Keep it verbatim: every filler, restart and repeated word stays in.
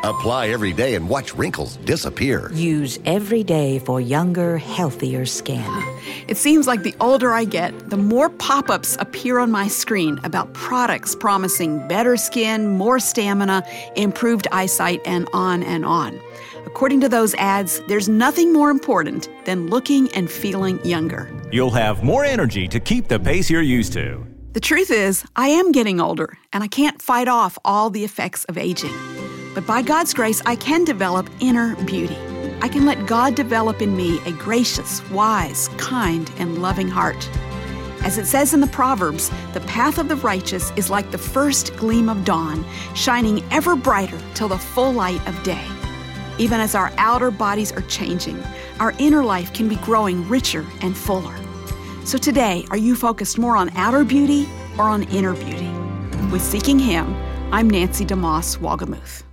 Apply every day and watch wrinkles disappear. Use every day for younger, healthier skin. It seems like the older I get, the more pop-ups appear on my screen about products promising better skin, more stamina, improved eyesight, and on and on. According to those ads, there's nothing more important than looking and feeling younger. You'll have more energy to keep the pace you're used to. The truth is, I am getting older, and I can't fight off all the effects of aging. But by God's grace, I can develop inner beauty. I can let God develop in me a gracious, wise, kind, and loving heart. As it says in the Proverbs, the path of the righteous is like the first gleam of dawn, shining ever brighter till the full light of day. Even as our outer bodies are changing, our inner life can be growing richer and fuller. So today, are you focused more on outer beauty or on inner beauty? With Seeking Him, I'm Nancy DeMoss Wolgemuth.